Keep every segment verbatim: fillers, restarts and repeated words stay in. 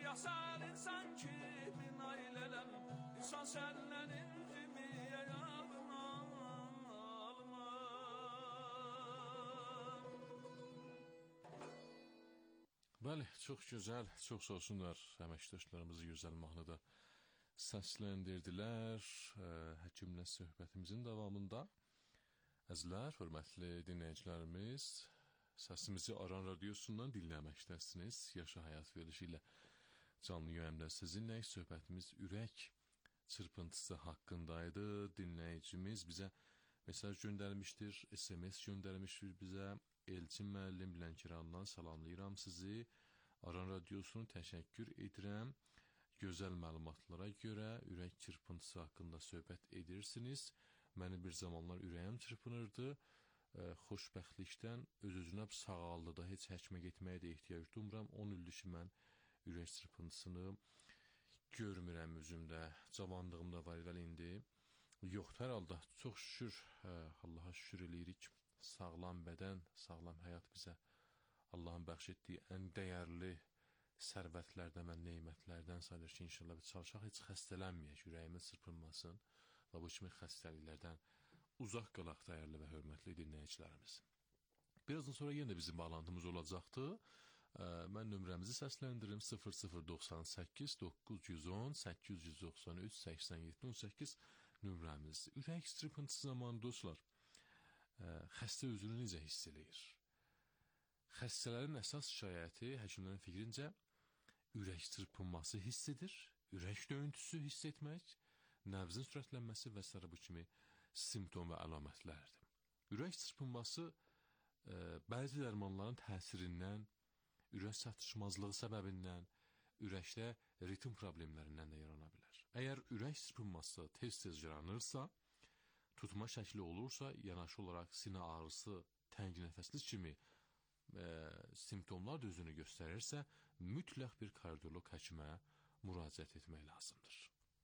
Yasal insan kimin ailelen İnsan senlerin kimi yayalım alma. Bəli, çox gözəl, çox sağ olsunlar əməkdaşlarımızı gözəl mahnıda səsləndirdilər. Həkimlə söhbətimizin davamında əzizlər, hörmətli dinləyicilərimiz, səsimizi Aran Radiosundan dinləməkdəsiniz. Yaşa həyat verilişi ilə canlı yayımda sizinlə söhbətimiz ürək çırpıntısı haqqındaydı. Dinləyicimiz bizə mesaj göndərmişdir, S M S göndərmişdir bizə. Elçin müəllim Lənkərandan salamlayıram sizi. Aran Radiosunu təşəkkür edirəm. Gözəl məlumatlara görə ürək çırpıntısı haqqında söhbət edirsiniz. Məni bir zamanlar ürəyim çırpınırdı. E, xoşbəxtlikdən öz-özünə sağaldıda heç həkimə getməyə də ehtiyac duymıram. on ildir ki, mən ürək çırpıntısını görmürəm özümdə. Cavandığımda var, vəl indi yoxdur. Hər halda çox şükür, e, Allaha şükür eləyirik. Sağlam bədən, sağlam həyat bizə Allahın bəxş etdiyi ən dəyərli sərvətlərdən və neymətlərdən sayılır ki, inşallah çalışaq heç xəstələnməyək, ürəyimiz çırpınmasın və bu kimi xəstəliklərdən uzaq qalaq dəyərli və hörmətli dinləyicilərimiz. Birazdan sonra yenə bizim bağlantımız olacaqdı. Mən nömrəmizi səsləndirim sıfır sıfır doxsan səkkiz doqquz yüz on səkkiz yüz doxsan üç səksən yeddi on səkkiz nömrəmiz. Ürək çırpıntısı zamanı dostlar, xəstə özünü necə hiss eləyir? Xəstələrin əsas şikayəti həkimlərin fikrincə ürək çırpınması hiss edir, ürək döyüntüsü hiss etmək, nəbzin sürətlənməsi və s. bu kimi simptom və əlamətlərdir. Ürək çırpınması e, bəzi dərmanların təsirindən, ürək çatışmazlığı səbəbindən, ürəkdə ritm problemlərindən də yarana bilər. Əgər ürək çırpınması tez-tez yaranırsa, tutma şəkli olursa, yanaşı olaraq sinə ağrısı, təng nəfəslik kimi e, simptomlar da özünü göstərirsə, mütləq bir kardioloq həkimə müraciət etmək lazımdır.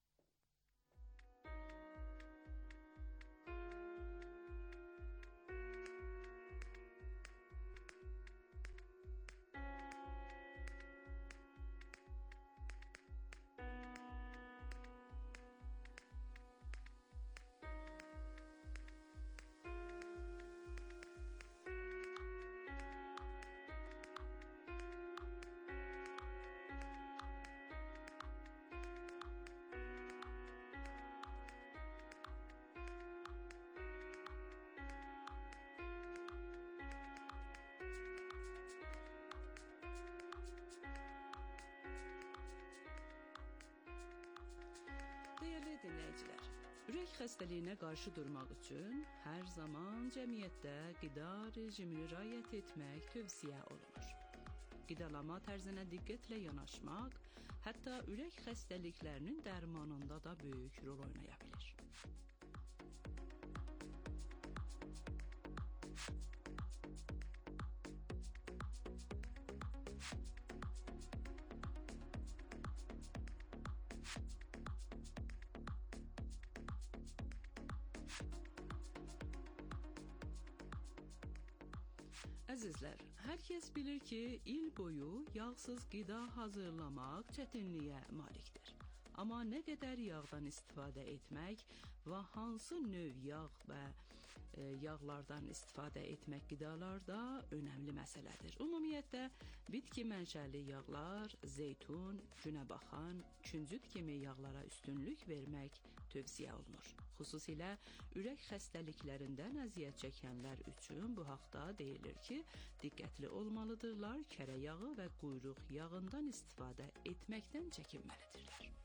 Dinləyicilər, ürək xəstəliyinə qarşı durmaq üçün hər zaman cəmiyyətdə qida rejimini riayət etmək tövsiyə olunur. Qidalama tərzinə diqqətlə yanaşmaq, hətta ürək xəstəliklərinin dərmanında da böyük rol oynaya bilir. Əzizlər, hər kəs bilir ki, il boyu yağsız qida hazırlamaq çətinliyə malikdir. Amma nə qədər yağdan istifadə etmək və hansı növ yağ və e, yağlardan istifadə etmək qidalarda önəmli məsələdir. Ümumiyyətlə, bitki mənşəli yağlar, zeytun, günəbaxan, küncüt kimi yağlara üstünlük vermək tövsiyə olunur. Xüsusilə ürək xəstəliklərindən əziyyət çəkənlər üçün bu haqda deyilir ki, diqqətli olmalıdırlar, kərə yağı və quyruq yağından istifadə etməkdən çəkinməlidirlər.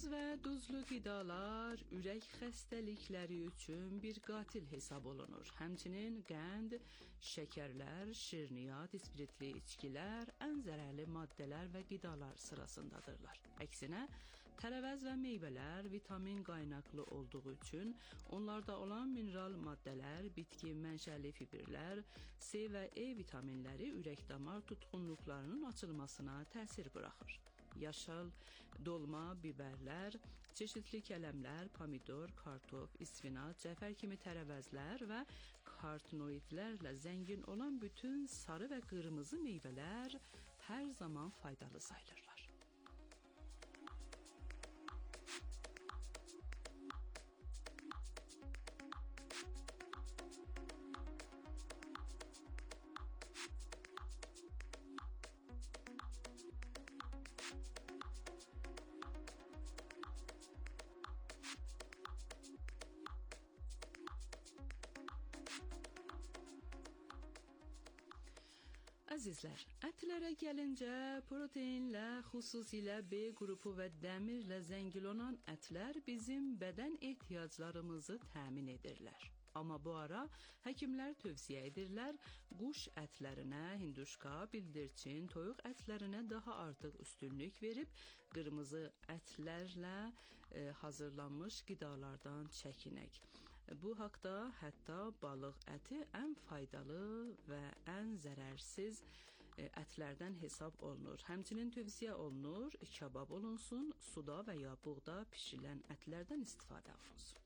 Yağsız və duzlu qidalar ürək xəstəlikləri üçün bir qatil hesab olunur. Həmçinin qənd, şəkərlər, şirniyyat, spiritli içkilər ən zərərli maddələr və qidalar sırasındadırlar. Əksinə, tərəvəz və meyvələr vitamin qaynaqlı olduğu üçün onlarda olan mineral maddələr, bitki mənşəli fibrlər, C və E vitaminləri ürək-damar tutqunluqlarının açılmasına təsir buraxır. Yaşıl, dolma, biberlər, çeşitli kələmlər, pomidor, kartof, isfinat, cəfər kimi tərəvəzlər və karotinoidlərlə zəngin olan bütün sarı və qırmızı meyvələr hər zaman faydalı sayılırlar. Əzizlər, ətlərə gəlincə proteinlə, xüsusilə B qrupu və dəmirlə zəngin olan ətlər bizim bədən ehtiyaclarımızı təmin edirlər. Amma bu ara həkimlər tövsiyə edirlər, quş ətlərinə, hinduşka, bildirçin, toyuq ətlərinə daha artıq üstünlük verib, qırmızı ətlərlə e, hazırlanmış qidalardan çəkinək. Bu haqda hətta balıq əti ən faydalı və ən zərərsiz ətlərdən hesab olunur. Həmçinin tövsiyə olunur, kabab olunsun, suda və ya buğda pişirilən ətlərdən istifadə olunsun.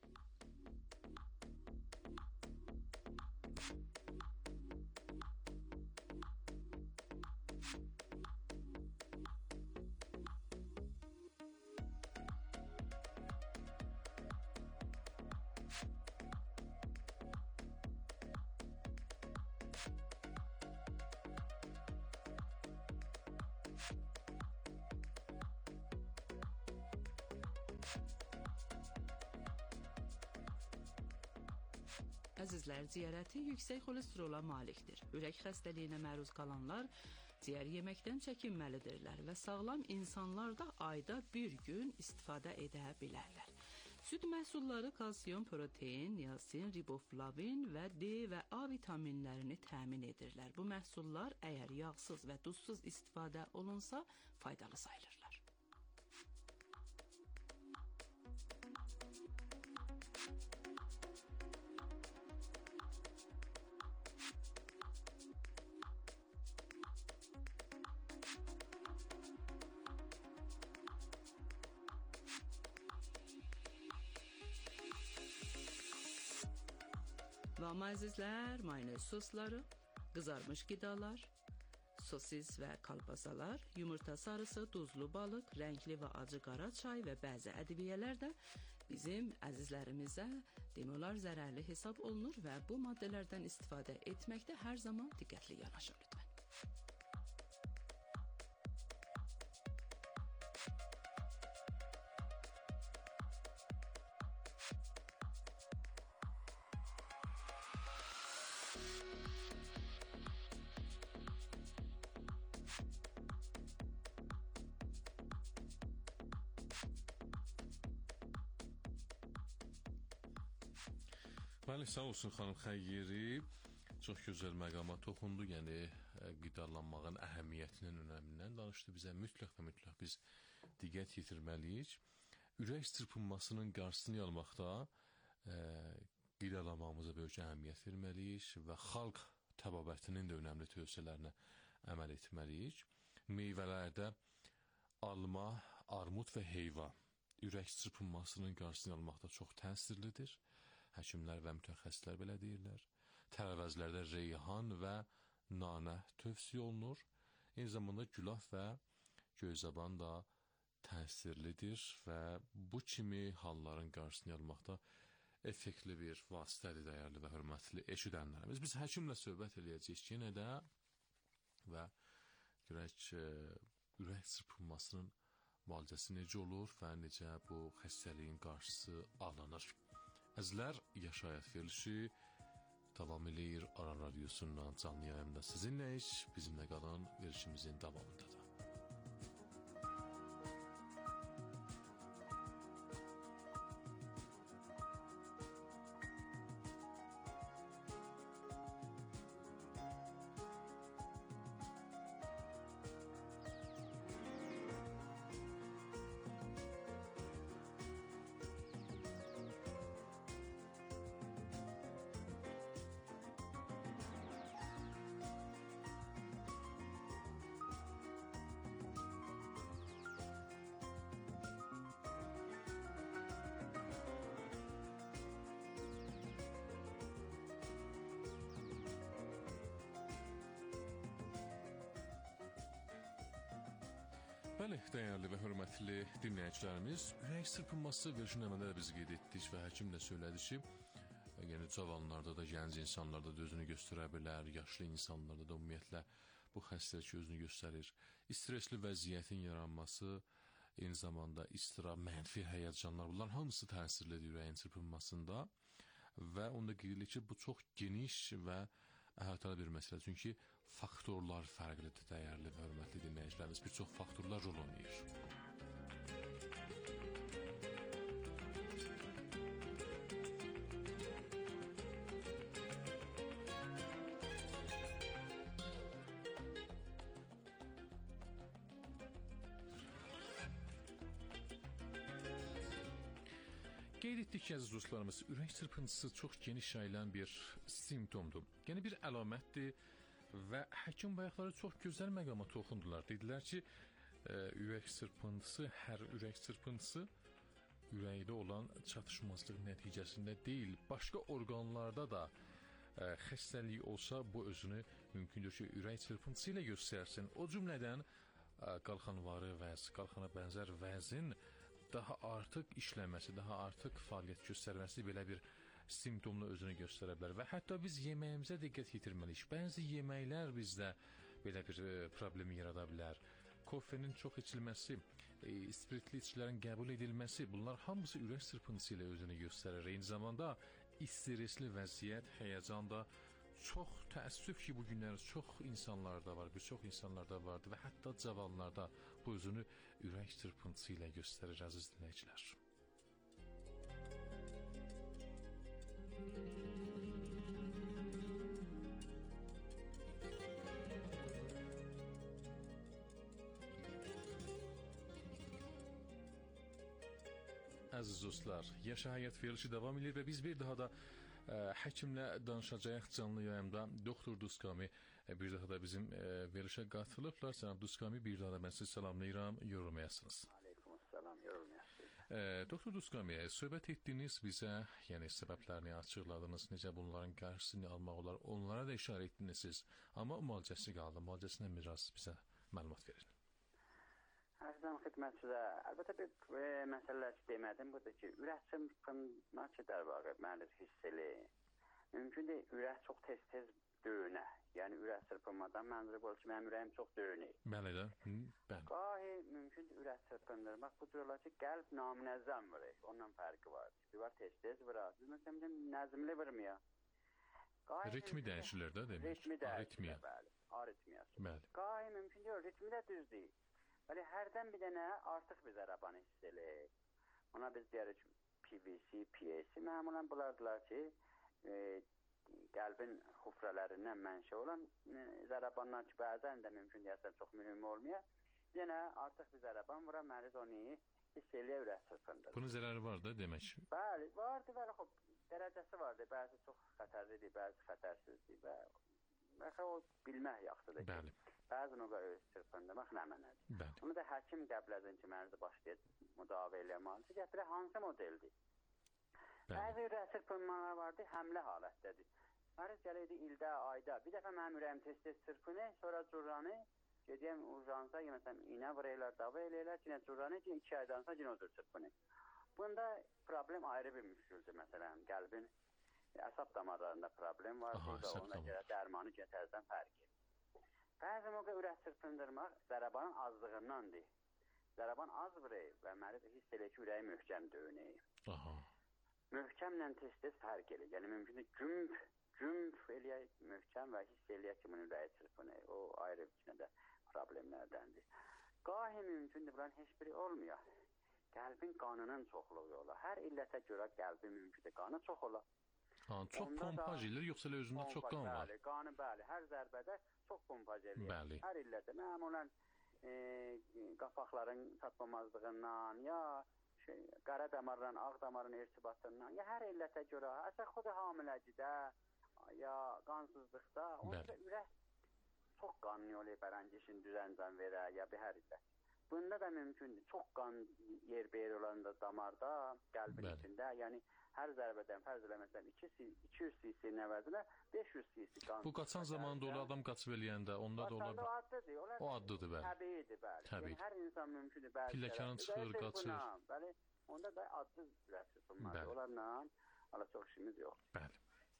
Əzizlər, ciyər əti yüksək xolesterola malikdir. Ürək xəstəliyinə məruz qalanlar ciyər yeməkdən çəkinməlidirlər və sağlam insanlar da ayda bir gün istifadə edə bilərlər. Süd məhsulları kalsium, protein, niasin, riboflavin və D və A vitaminlərini təmin edirlər. Bu məhsullar əgər yağsız və duzsuz istifadə olunsa faydalı sayılırlar. Və amma əzizlər, mayonez sosları, qızarmış qidalar, sosis və kalbasalar, yumurta sarısı, duzlu balıq, rəngli və acı qara çay və bəzi ədviyyələr də bizim əzizlərimizə demək olar zərərli hesab olunur və bu maddələrdən istifadə etməkdə hər zaman diqqətli yanaşın lütfən. Bəli, sağ olsun xanım Xəyyeri. Çox gözəl məqama toxundu. Yəni qidalanmağın əhəmiyyətinin, önəmindən danışdı bizə. Mütləq və mütləq biz diqqət yetirməliyik. Ürək çırpınmasının qarşısını almaqda e, qidalanmağımıza böyük əhəmiyyət verməliyik və xalq təbabətinin də önəmli tövsiyələrinə əməl etməliyik. Meyvələrdə alma, armud və heyva ürək çırpınmasının qarşısını almaqda çox təsirlidir. Həkimlər və mütəxəssislər belə deyirlər. Tərəvəzlərdə reyhan və nanə tövsiyə olunur. Eyni zamanda gülaf və göyzaban da təsirlidir və bu kimi halların qarşısını almaqda effektli bir vasitədir, dəyərli və hörmətli eşidənlərimiz. Biz həkimlə söhbət eləyəcəyik yenə də və görək ürək çırpınmasının müalicəsi necə olur və necə bu xəstəliyin qarşısı alınır. Əzizlər, Yaş Həyat verilişi davam eləyir. Aran Radiosundan canlı yayımda sizinləyik. Bizimlə qalan verilişimizin davamında da. Bəli, dəyərli və hörmətli dinləyicilərimiz, ürək çırpınması verilişində də biz qeyd etdik və həkim də söylədi ki, yəni cavanlarda da, gənc insanlarda da özünü göstərə bilər, yaşlı insanlarda da ümumiyyətlə bu xəstəlik özünü göstərir. Stresli vəziyyətin yaranması, eyni zamanda istirab, mənfi həyəcanlar, bunların hamısı təsirlidir ürəyin çırpınmasında və onda qeyd edilir ki, bu çox geniş və əhatəli bir məsələ, çünki faktorlar fərqlidir, dəyərli və hörmətli dinləyicilərimiz, bir çox faktorlar rol oynayır. Qeyd etdik ki, əziz dostlarımız, ürək çırpıntısı çox geniş yayılan bir simptomdur. Yəni bir əlamətdir və həkim bayaqları çox gözəl məqama toxundular. Dedilər ki, e, ürək çırpıntısı, hər ürək çırpıntısı ürəkdə olan çatışmazlıq nəticəsində deyil, başqa orqanlarda da e, xəstəlik olsa bu özünü mümkündür ki, ürək çırpıntısı ilə göstərsin. O cümlədən e, qalxanvarı vəz, qalxana bənzər vəzin daha artıq işləməsi, daha artıq fəaliyyət göstərməsi belə bir simptomla özünü göstərə bilər və hətta biz yeməyimizə diqqət yetirməliyik. Bəzi yeməklər bizdə belə bir problem yarada bilər. Kofenin çox içilməsi, e, spiritli içkilərin qəbul edilməsi, bunlar hamısı ürək çırpıntısı ilə özünü göstərir. Eyni zamanda stresli vəziyyət, həyəcan da çox təəssüf ki, bu günlər çox insanlarda var, bir çox insanlarda vardır və hətta cavanlarda bu özünü ürək çırpıntısı ilə göstərir, əziz dinləyicilər. Əziz dostlar, Yaşa Həyat verilişi davam edir və biz bir daha da ə, həkimlə danışacağıq canlı yayımda. Doktor Duskami ə, bir daha da bizim ə, verilişə qatılıblar. Cənab Duskami, bir daha da mən sizi salamlayıram, yorulmayasınız. Aleykümselam, yorulmayasınız. Doktor Duskami, söhbət etdiniz bizə, yəni səbəblərini açıqladınız, necə bunların qarşısını almaq olar, onlara da işarə etdiniz siz. Amma müalicəsi qaldı, müalicəsindən biraz bizə məlumat verin. Əzizəm xidmət sizə, əlbəttə bir e, məsələlər ki, demədim, budur ki, ürək çırpınma ki, der vaxtı məniz hisseli. Mümkündür, ürək çox tez-tez döyünə. Yəni, ürək çırpınmadan mənzərə olur ki, mənim ürəyim çox döyünür. Bəli də, bəli. Qahi mümkündür ürək çırpındırmaq, bu cürlər ki, qəlb naminəzzəm vurur, ondan fərqi var. Bir var tez-tez vurur, biz məsələn nəzmli vurmuyor. Ritmi dəyişilir də demək. Ritmi dəyişilir, bəli, aritmiyası. Bəli. Qahi mümkündür, ritmi də düz deyil. Bəli, hərdən bir dənə artıq bir zərabanı hiss edilir. Ona biz deyirik P V C, P A C. Məmulən bunlardılar ki, e, qəlbin hufrələrindən mənşə olan e, zərabanlar ki, bəzən də mümkün deyəsən çox mühüm olmuyor. Bir dənə artıq bir zəraban vura, məriz onu hiss edilir, ürək çırpındır. Bunun zərəri var da demək. Bəli, vardır, bəli, xop, dərəcəsi vardır. Bəzi çox xətərlidir, bəzi xətərsizdir və Bəxə o bilmək yaxşıdır ki, bəli. Bəzən o qədər çırpındırmaq nə mənədir. Bəli. Onu da həkim qəblədən ki, mənizi başlayıb müdafiə eləməlidir. Gətirə hansı modeldir? Bəli. Bəzi ürək çırpınmalar vardır, həmlə halətdədir. Məriz gəlirdi ildə, ayda. Bir dəfə mənim ürəyim tez-tez çırpınır, sonra curranı, gedəyəm urjansa, məsələn, iynə vuraylar, dava eləyirlər, yenə curranı, iki aydan sonra yenə odur çırpınır. Bunda problem ayrı bir müşküldür, məsələn, qəlbin əsab damarlarında problem var və ona görə dərmanı təzədən fərq edir. Bəzən o qədər ürək çırpındırmaq zərabanın azlığındandır. Zəraban az vurur və məriz hiss edir ki, ürəyi möhkəm döyünür. Aha. Möhkəmlə tez-tez fərq edir. Yəni mümkündür gümp, gümp eləyək möhkəm və hiss eləyək ki, bunun ürəyi çırpınır. O ayrı bir də problemlərdəndir. Qahi mümkündür, bunların heç biri olmuyor. Qəlbin qanının çoxluğu olar. Hər illətə görə qəlbin mümkündür, qanı çox olar. Ha, çox pompaj edir, yoxsa elə özündə çox qan var? Bəli, qanı bəli, hər zərbədə çox pompaj edir. Bəli. Hər illədə, mənim olan e, qapaqların çatmamazlığından, ya şey, qara damarla ağ damarın irtibatından, ya hər illətə görə, əsas xudu hamiləcidə, ya qansızlıqda, onda ürək çox qanlı olur, bərəncişin düzəncən verə, ya bir hər illət. Bunda da mümkündür. Çox qan yer beyir olanda damarda, qəlbin Bəli. içində, yəni hər zərbədən fərz eləməsən iki yüz cc-nin əvəzinə beş yüz cc qan. Bu qaçan zamanda ola adam qaçıb eləyəndə, onda da ola Qaçanda o addıdır. Onlar o addıdır, bəli. Təbiidir, bəli. Təbii. Yəni hər insan mümkündür bəzi. Pilləkanı çıxır, qaçır. Bəli. Onda da adlı ürək çırpınması. Bəli. Onlarla ala çox işimiz yox. Bəli.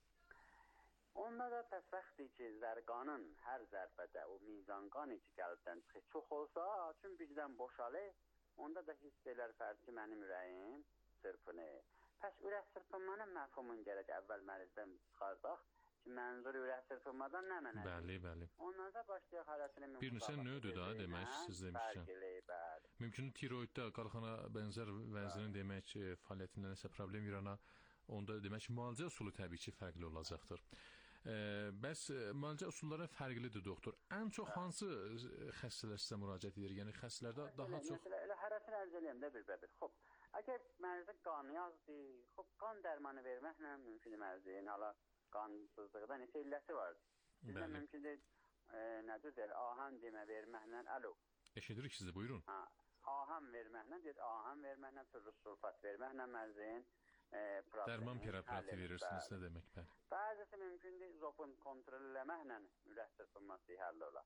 Onda da təsvəxdir ki, zərqanın hər zərbədə o mizan qan içi qəlbdən çıxır. Çox olsa, üçün birdən boşalır. Onda da hiss elər fərz ki, mənim ürəyim çırpınır. Pəs ürək çırpınmanın məfhumun gərək əvvəl məruzdən çıxardaq ki, mənzur ürək çırpınmadan nə mənədir? Bəli, bəli. Ondan da başlayaq hərəsinin Bir neçə növdür da demək, siz demişkən. Mümkün tiroiddə qalxana bənzər vəzirin demək ki, fəaliyyətində nəsə problem yarana, onda demək ki, müalicə usulu təbii ki, fərqli olacaqdır. E, bəs müalicə usulları fərqlidir, doktor. Ən çox hansı xəstələr sizə müraciət edir? Yəni xəstələrdə daha çox... Məsələ, elə hərəsini ərz eləyəm də bir bəbir. Xob, əgər mərizə qan yazdır, xob, qan dərmanı verməklə mümkündür məriziyin, hala qansızlıqda neçə illəsi vardır. Bizdə mümkündür, e, nədir deyil, ahən demə verməklə, əlo. Eşidirik sizi, buyurun. Ha, ahən verməklə, deyil, ahən verməklə, pürrüz sulfat verməklə məriziyin e, dərman preparatı verirsiniz, nə demək bəli? Bəzisi mümkündür, zopun kontrol eləməklə ürək çırpınması həll olar.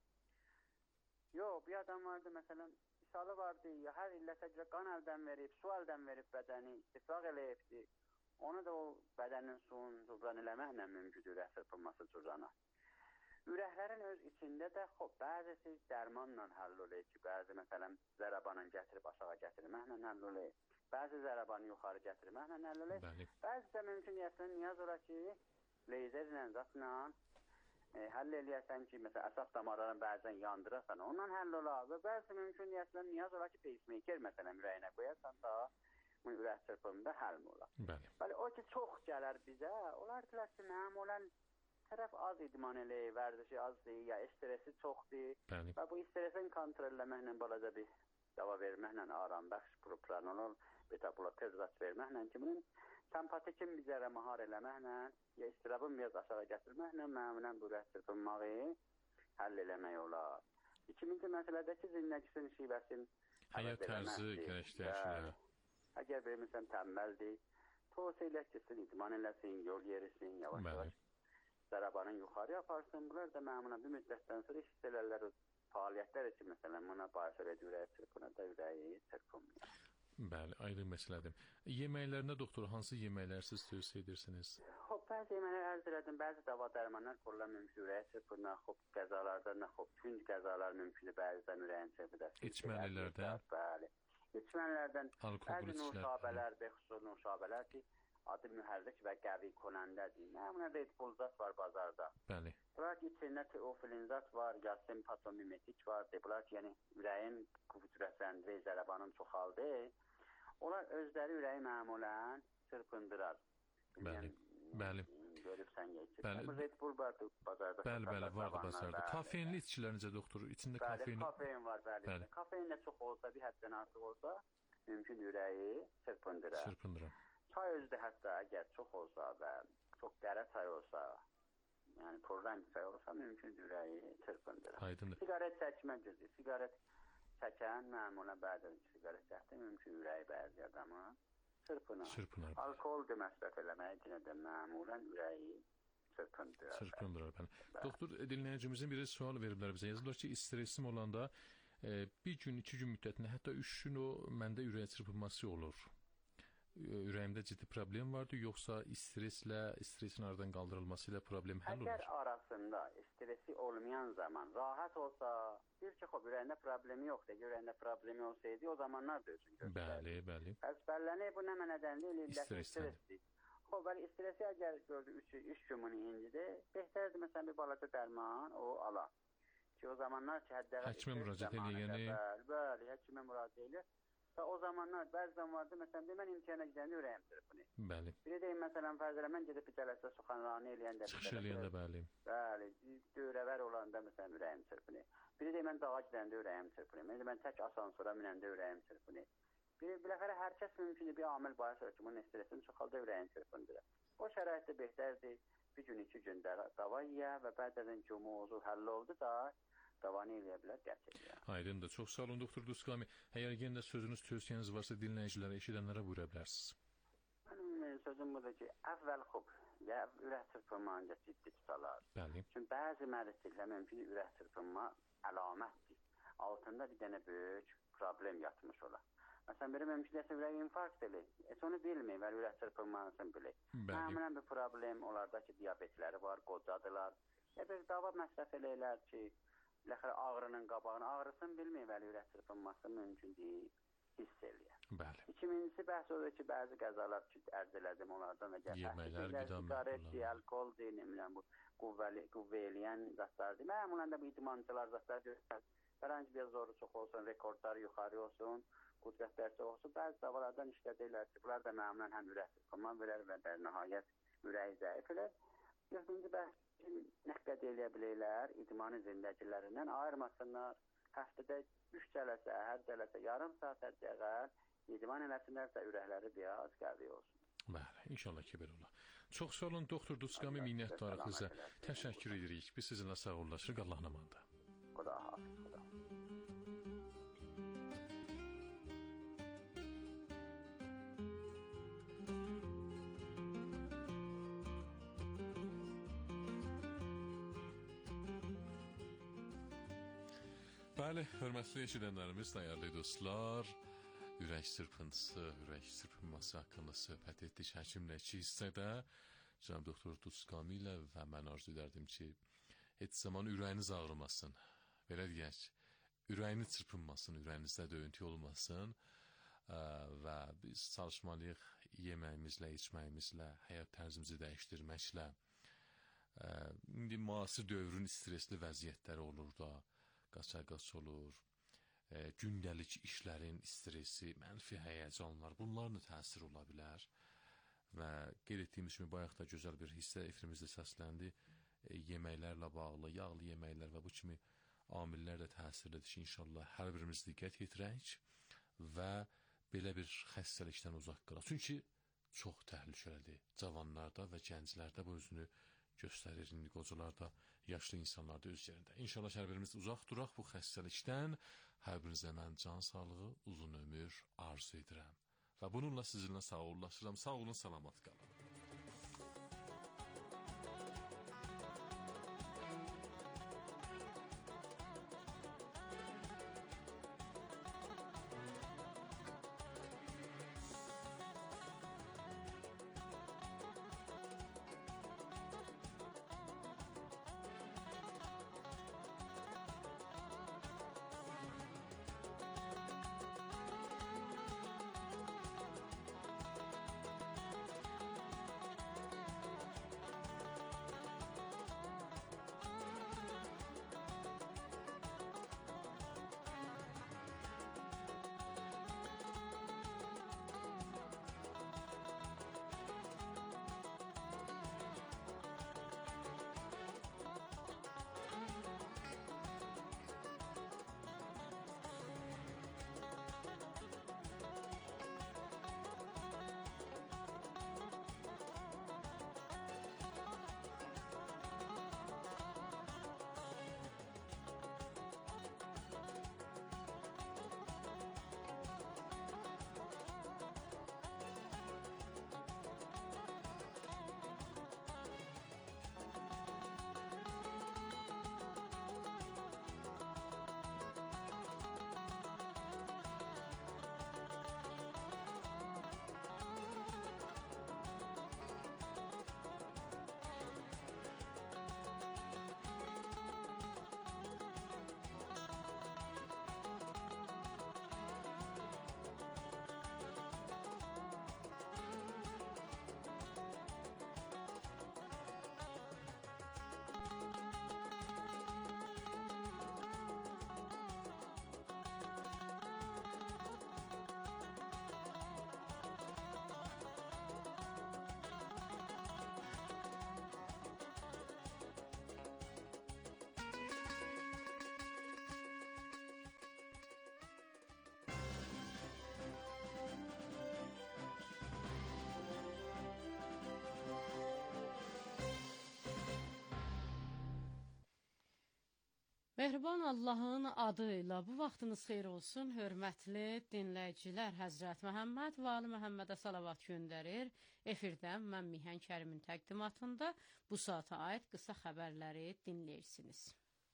Yox, bir adam vardı, məsələn, misalı vardı, ya hər illətə görə qan əldən verib, su əldən verib bədəni, istifraq eləyibdi. Onu da o bədənin suyunu cübran eləməklə mümkündür ürək çırpınması cübrana. Ürəklərin öz içində də, xob, bəzisi dərmanla həll olur ki, bəzi məsələn zərabanı gətirib aşağı gətirməklə həll olur. Bəzi zərabanı yuxarı gətirməklə həll olur. Bəzi də mümkün deyəsən, niyaz olar ki, leyzerlə, zatla e, həll eləyəsən ki, məsələn, əsas damarlarını bəzən yandırasan, ondan həll olar. Və bəzi mümkün deyəsən, niyaz olar ki, pacemaker məsələn ürəyinə qoyarsan da, bu ürək çırpınında həll olar. Bəli. Bəli, o ki, çox gələr bizə, onlar dilər ki, mənim olan tərəf az idman eləyir, vərdişi azdır, ya stresi çoxdur. Bəli. Və bu stresin kontrol eləməklə balaca bir dava verməklə, arambəxş, propranolol, beta-bloker zat verməklə ki, bunun sempatekin bizərə mahar eləməklə, ya istirabın biraz aşağı gətirməklə məmulən bu ürək çırpınmağı həll eləmək olar. İkinci məsələdəki zindəkisin şivəsin həyat tərzi gərək dəyişilir. Əgər vermirsən tənbəldir, toz eləkçisin, idman eləsin, yol yerisin, yavaş-yavaş zərabanın yuxarı yaparsın. Bunlar da məmuna bir müddətdən sonra hiss elərlər, fəaliyyətlər üçün məsələn, buna baş edir, ürəyi çırpınır da ürəyi çırpınmıyor. Bəli, ayrı məsələdir. Yeməklərində doktor, hansı yeməklər siz tövsiyə edirsiniz? Xob, bəzi yeməklər ərz elədim, bəzi dava dərmanlar qorulan mümkün ürəyi çırpınır, xob, qəzalarda nə xob, günc qəzalar mümkündür, bəzən ürəyin çırpınır. İçməlilərdən? Bəli. İçməlilərdən bəzi nuşabələr, bexusus nuşabələr ki, adı mühərrik və qəvi konəndədir. Nəmunə Red Bull zat var bazarda. Bəli. Bunlar ki, içində teofilin zat var, ya simpatomimetik var. Bunlar ki, yəni ürəyin qüvvətləndirir, zərabanın çoxaldı. Onlar özləri ürəyi məmulən çırpındırar. Bəli, bəli. Görübsən geçir. Bəli. Red Bull vardı bazarda. Bəli, bəli, vardı bazarda. Kafeinli içkilər necə doktor? İçində kafein... Bəli, kafein var, bəli. bəli. Kafein də çox olsa, bir həddən artıq olsa, mümkün ürəyi çırpındırar. Çırpındırar. Çay özdə hətta əgər çox olsa və çox qərə çay olsa, yəni purrang çay olsa, mümkün ürəyi çırpındır. Aydındır. Sigaret çəkmə düzdür. Sigaret çəkən məmuna bəzən sigaret çəkdi, mümkün ürəyi bəzi adamı çırpınar. Çırpınar. Alkohol da məsrəf eləmək üçün də məmulən ürəyi çırpındır. Çırpındır. Doktor, dinləyicimizin biri sual veriblər bizə. Yazırlar ki, stresim olanda e, bir gün, iki gün müddətində, hətta üç gün o məndə ürək çırpınması olur. Ürəyimdə ciddi problem vardı, yoxsa streslə, stresin aradan qaldırılması ilə problem həll olur? Əgər arasında stresi olmayan zaman rahat olsa, bir ki, xob, ürəyində problemi yoxdur. Əgər ürəyində problemi olsaydı, o zamanlar da özün göstərir. Bəli, bəli. Əzbərlənir, bu nə mənədəndir? Stresdən. Xob, bəli, stresi əgər gördü, üç gününü incidir, behtərdir, məsələn, bir balaca dərman, o ala. Ki, o zamanlar ki, həddəqə... Həkimə müraciət edir, yəni... Bəli, bəli, həkimə müraciət edir. Və o zamanlar, bəzən vardı, məsələn, deyim, mən imtihana gidəndə ürəyim çırpınır. Bəli. Biri deyim, məsələn, fərz elə, mən gedib bir cələsə suxanranı eləyəndə... Çıxış eləyəndə, bəli. Bəli, dövrəvər olanda, məsələn, ürəyim çırpınır. Biri deyim, mən dağa gidəndə ürəyim çırpınır. Mən, mən tək asansora minəndə ürəyim çırpınır. Biri, biləxərə, hər kəs mümkündür, bir amil bayaq ki, bunun stresin çoxalda ürəyim çırpındır. O şəraitdə behtərdir, bir gün, iki gündə dava yiyə və bəzən ki, o mövzu həll oldu da, davanı eləyə bilər, gerçəkdir. Aydındır. Çox sağ olun doktor Duskami. Əgər yenə də sözünüz, tövsiyəniz varsa dinləyicilərə, eşidənlərə buyura bilərsiniz. Mənim sözüm budur ki, əvvəl xub, ya ürək çırpınmanca ciddi tutalar. Bəli. Çünki bəzi məruzələr mümkün ürək çırpınma əlamətdir. Altında bir dənə böyük problem yatmış olar. Məsələn, biri mümkün desə ürək infarkt eləyir. Heç onu bilmir və ürək çırpınmasını bilir. Həmən bir problem, onlarda ki, diabetləri var, qocadılar. Ya bir dava məsrəf eləyirlər ki, ləxərə ağrının qabağını, ağrısını bilmir və ürək çırpınması mümkün deyil, hiss eləyir. Bəli. İkincisi bəhs odur ki, bəzi qəzalar ki, ərz elədim onlardan da gəlir. Yeməklər, qida sigaretdir, alkoldur, nə biləm, bu qüvvəli, qüvvə eləyən zatlardır. Mən ondan da bu idmançılar zatlar görürəm. Hər hansı bir zoru çox olsun, rekordlar yuxarı olsun, qüdrətlər çox olsun. Bəzi davalardan işlədirlər ki, bunlar da məmnun həm ürək çırpınma verər və də nəhayət ürəyi zəif elər. Dördüncü bəhs nəqqəd eləyə bilirlər, idmanı zindəcilərindən ayırmasınlar. Həftədə üç cələsə, hər cələsə yarım saat əcəqər idman eləsinlərsə ürəkləri biraz qəvi olsun. Bəli, inşallah ki, belə olar. Çox sağ olun, doktor Duskami, minnətdarıq sizə. Təşəkkür edirik. Biz sizinlə sağollaşırıq. Allahın amanında. Xuda hafiz, xuda. Bəli, hörmətli eşidənlərimiz, dəyərli dostlar, ürək çırpıntısı, ürək çırpınması haqqında söhbət etdik həkimlə iki hissədə. Cənab doktor Duskami ilə və mən arzu edərdim ki, heç zaman ürəyiniz ağrımasın, belə deyək, ürəyiniz çırpınmasın, ürəyinizdə döyüntü olmasın və biz çalışmalıyıq yeməyimizlə, içməyimizlə, həyat tərzimizi dəyişdirməklə. İndi müasir dövrün stresli vəziyyətləri olur da, qaça-qaç olur, e, gündəlik işlərin stresi, mənfi həyəcanlar, bunların da təsiri ola bilər. Və qeyd etdiyimiz kimi, bayaq da gözəl bir hissə efrimizdə səsləndi, e, yeməklərlə bağlı, yağlı yeməklər və bu kimi amillər də təsirlidir ki, inşallah hər birimiz diqqət yetirək və belə bir xəstəlikdən uzaq qalaq. Çünki çox təhlükəlidir. Cavanlarda və gənclərdə bu özünü göstərir, indi qocalarda, yaşlı insanlarda öz yerində. İnşallah hər birimiz uzaq duraq bu xəstəlikdən. Hər birinizə mən can sağlığı, uzun ömür arzu edirəm. Və bununla sizinlə sağollaşıram. Sağ olun, salamat qalın. Mehriban Allahın adıyla bu vaxtınız xeyir olsun, hörmətli dinləyicilər. Həzrət Məhəmməd və Ali Məhəmmədə salavat göndərir. Efirdən mən Mihan Kərimin təqdimatında bu saata aid qısa xəbərləri dinləyirsiniz.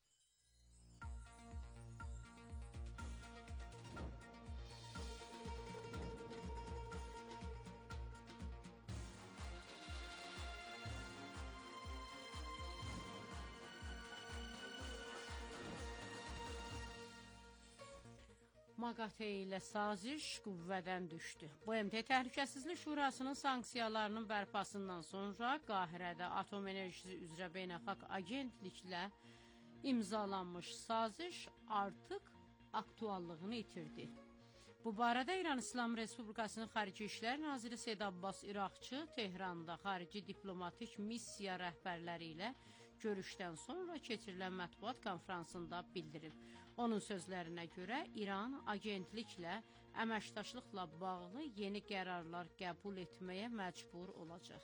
MAQATE ilə saziş qüvvədən düşdü. B M T Təhlükəsizlik Şurasının sanksiyalarının bərpasından sonra Qahirədə Atom Enerjisi üzrə Beynəlxalq Agentliklə imzalanmış saziş artıq aktuallığını itirdi. Bu barədə İran İslam Respublikasının Xarici İşlər Naziri Seyid Abbas İraqçı Tehranda xarici diplomatik missiya rəhbərləri ilə görüşdən sonra keçirilən mətbuat konfransında bildirib. Onun sözlərinə görə İran agentliklə əməkdaşlıqla bağlı yeni qərarlar qəbul etməyə məcbur olacaq.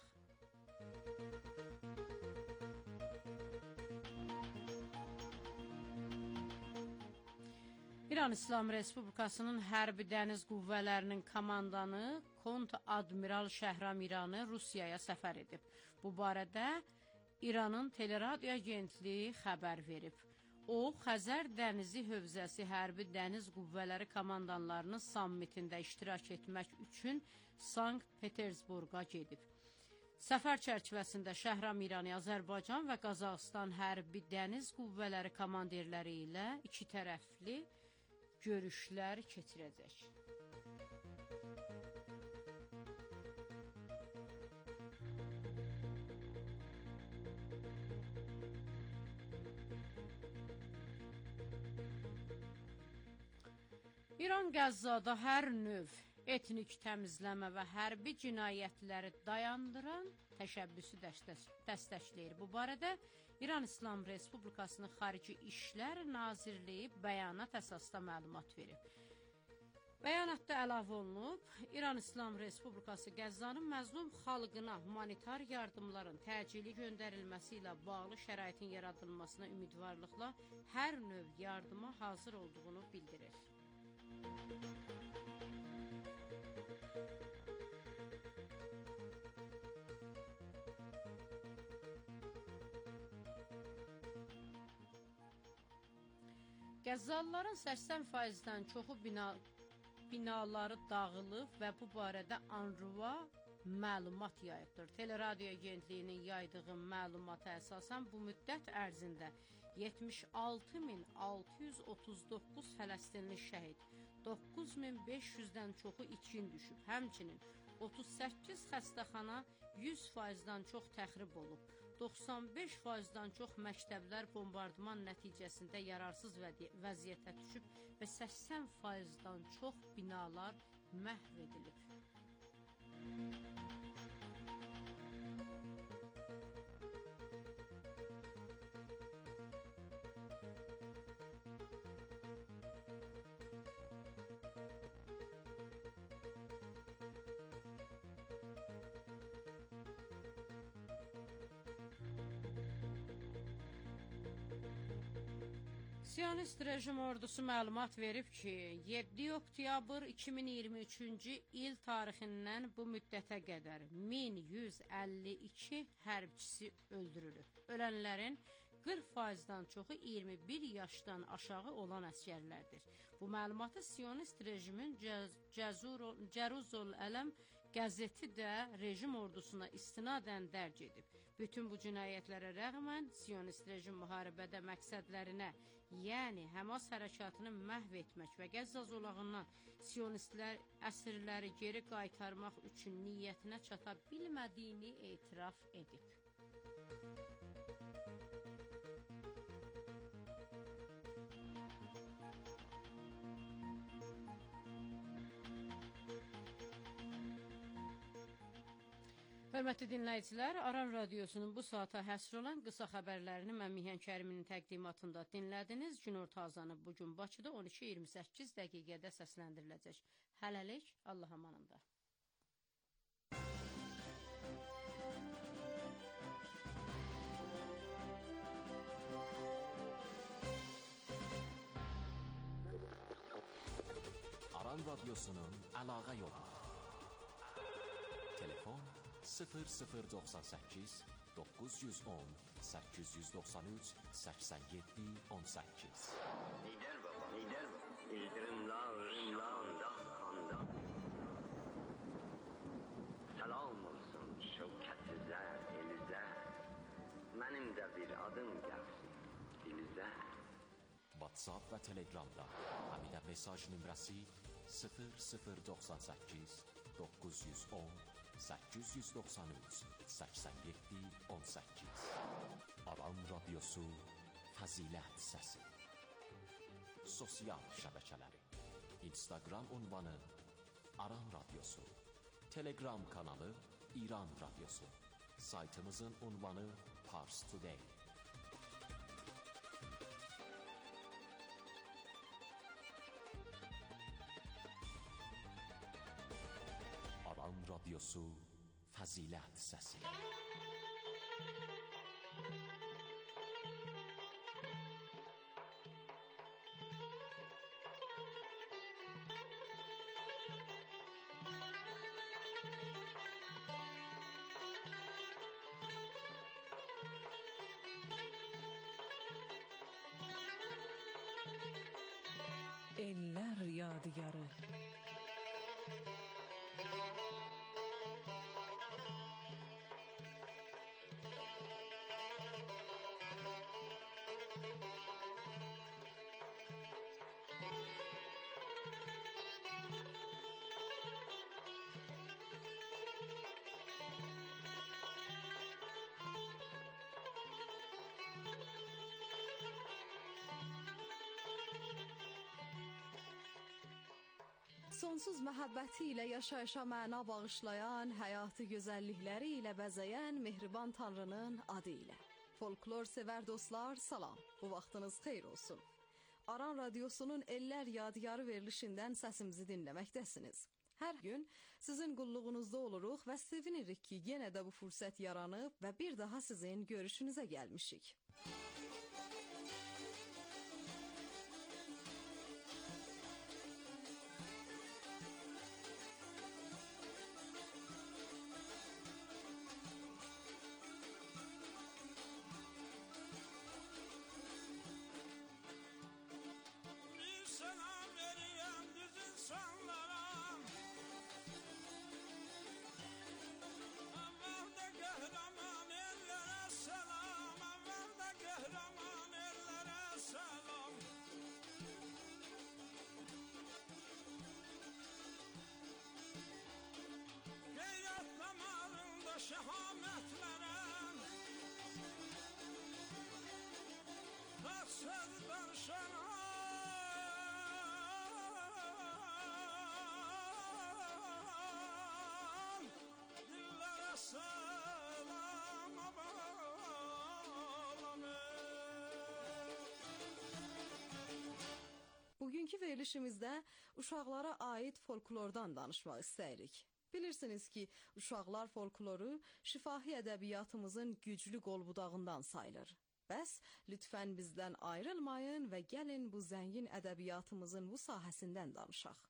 İran İslam Respublikasının Hərbi Dəniz Qüvvələrinin komandanı Kont-Admiral Şəhram İranı Rusiyaya səfər edib. Bu barədə İranın Teleradio Agentliyi xəbər verib. O, Xəzər Dənizi Hövzəsi Hərbi Dəniz Qüvvələri komandanlarının sammitində iştirak etmək üçün Sankt-Petersburqa gedib. Səfər çərçivəsində Şəhram İrani, Azərbaycan və Qazaxıstan Hərbi Dəniz Qüvvələri komandirləri ilə iki tərəfli görüşlər keçirəcək. İran Qəzzada hər növ etnik təmizləmə və hərbi cinayətləri dayandıran təşəbbüsü dəstəkləyir. Bu barədə İran İslam Respublikasının Xarici İşlər Nazirliyi bəyanat əsasda məlumat verib. Bəyanatda əlavə olunub, İran İslam Respublikası Qəzzanın məzlum xalqına humanitar yardımların təcili göndərilməsi ilə bağlı şəraitin yaradılmasına ümidvarlıqla hər növ yardıma hazır olduğunu bildirir. Qəzzalıların səksən faizdən çoxu bina, binaları dağılıb və bu barədə ANRUVA məlumat yayıbdır. Teleradio Agentliyinin yaydığı məlumata əsasən bu müddət ərzində yetmiş altı min altı yüz otuz doqquz fələstinli şəhid, doqquz min beş yüzdən çoxu itkin düşüb. Həmçinin otuz səkkiz xəstəxana yüz faizdən çox təxrib olub. doxsan beş faizdən çox məktəblər bombardman nəticəsində yararsız vəziyyətə düşüb və səksən faizdən çox binalar məhv edilib. Siyonist rejim ordusu məlumat verib ki, yeddi oktyabr iki min iyirmi üçüncü il tarixindən bu müddətə qədər min yüz əlli iki hərbçisi öldürülüb. Ölənlərin qırx faizdən çoxu iyirmi bir yaşdan aşağı olan əsgərlərdir. Bu məlumatı Siyonist rejimin Cəruzul Ələm qəzeti də rejim ordusuna istinadən dərc edib. Bütün bu cinayətlərə rəğmən Siyonist rejim müharibədə məqsədlərinə, yəni Həmas hərəkatını məhv etmək və Qəzza zolağından Siyonistlər əsirləri geri qaytarmaq üçün niyyətinə çata bilmədiyini etiraf edib. Hörmətli dinləyicilər, Aran Radiosunun bu saata həsr olan qısa xəbərlərini mən Mihan Kəriminin təqdimatında dinlədiniz. Günorta azanı bugün Bakıda on iki iyirmi səkkiz dəqiqədə səsləndiriləcək. Hələlik, Allah amanında. Aran Radyosu'nun əlaqə yolu. Telefon sıfır sıfır doxsan səkkiz doqquz yüz on səkkiz yüz doxsan üç səksən yeddi on səkkiz. Lider baba, lider baba. İldirimla, ırımla, andan, andan. Salam olsun şevkətizlər, elizlər. Mənim də bir adım gəlsin, dilizlər. WhatsApp və Telegramda həmidə mesaj nömrəsi sıfır sıfır doxsan səkkiz doqquz yüz on səkkiz yüz doxsan üç səksən yeddi on səkkiz. Aran Radyosu Fəzilət Səsi. Sosial şəbəkələri: Instagram ünvanı Aran Radyosu, Telegram kanalı İran Radyosu, saytımızın ünvanı Pars Today. Aran Radyosu Fəzilət Səsi. Ellər yadigarı. Sonsuz məhəbbəti ilə yaşayışa məna bağışlayan, həyatı gözəllikləri ilə bəzəyən mehriban Tanrının adı ilə. Folklor sevər dostlar, salam. Bu vaxtınız xeyir olsun. Aran Radyosu'nun Ellər Yadigarı verilişindən səsimizi dinləməkdəsiniz. Hər gün sizin qulluğunuzda oluruq və sevinirik ki, yenə də bu fürsət yaranıb və bir daha sizin görüşünüzə gəlmişik. Bir selam vereyim düz insanlara. Evveldə qəhrəman ellərə selam, evveldə qəhrəman ellərə selam. Qeyrət damarında şəhamətlərə, qaçır danışana. Bugünkü verilişimizdə uşaqlara aid folklordan danışmaq istəyirik. Bilirsiniz ki, uşaqlar folkloru şifahi ədəbiyyatımızın güclü qolbudağından sayılır. Bəs lütfən bizdən ayrılmayın və gəlin bu zəngin ədəbiyyatımızın bu sahəsindən danışaq.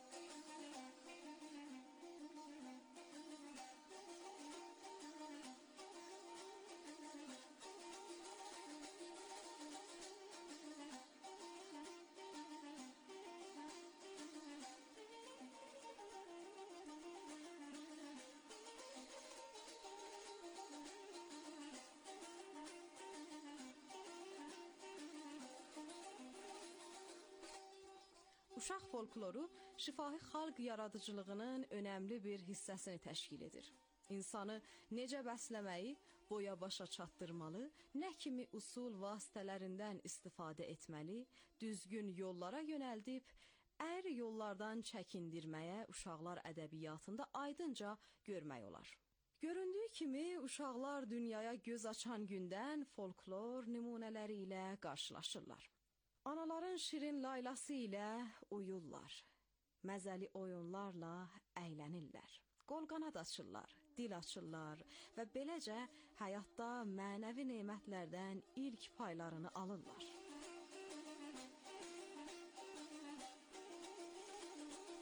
Uşaq folkloru şifahi xalq yaradıcılığının önəmli bir hissəsini təşkil edir. İnsanı necə bəsləməyi, boya başa çatdırmalı, nə kimi usul vasitələrindən istifadə etməli, düzgün yollara yönəldib, əyri yollardan çəkindirməyə uşaqlar ədəbiyyatında aydınca görmək olar. Göründüyü kimi uşaqlar dünyaya göz açan gündən folklor nümunələri ilə qarşılaşırlar. Anaların şirin laylası ilə uyurlar, məzəli oyunlarla əylənirlər, qolqanad açırlar, dil açırlar və beləcə həyatda mənəvi nemətlərdən ilk paylarını alırlar.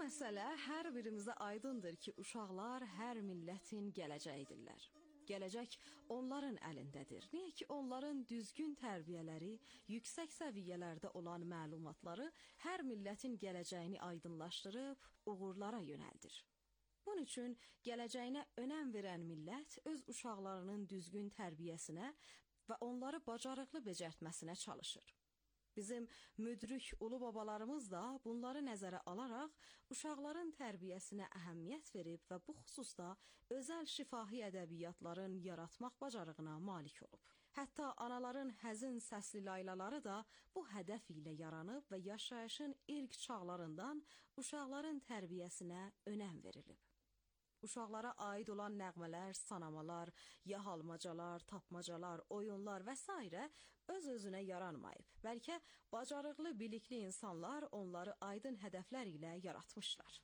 məsələ hər birimizə aydındır ki, uşaqlar hər millətin gələcəyidirlər. Gələcək onların əlindədir. Niyə ki, onların düzgün tərbiyələri, yüksək səviyyələrdə olan məlumatları hər millətin gələcəyini aydınlaşdırıb, uğurlara yönəldir. Bunun üçün gələcəyinə önəm verən millət öz uşaqlarının düzgün tərbiyəsinə və onları bacarıqlı becərtməsinə çalışır. Bizim müdrik ulu babalarımız da bunları nəzərə alaraq uşaqların tərbiyəsinə əhəmiyyət verib və bu xüsusda özəl şifahi ədəbiyyatların yaratmaq bacarığına malik olub. Hətta anaların həzin səsli laylaları da bu hədəf ilə yaranıb və yaşayışın ilk çağlarından uşaqların tərbiyəsinə önəm verilib. Uşaqlara aid olan nəğmələr, sanamalar, yahalmacalar, tapmacalar, oyunlar və s. öz-özünə yaranmayıb. Bəlkə bacarıqlı, bilikli insanlar onları aydın hədəflər ilə yaratmışlar.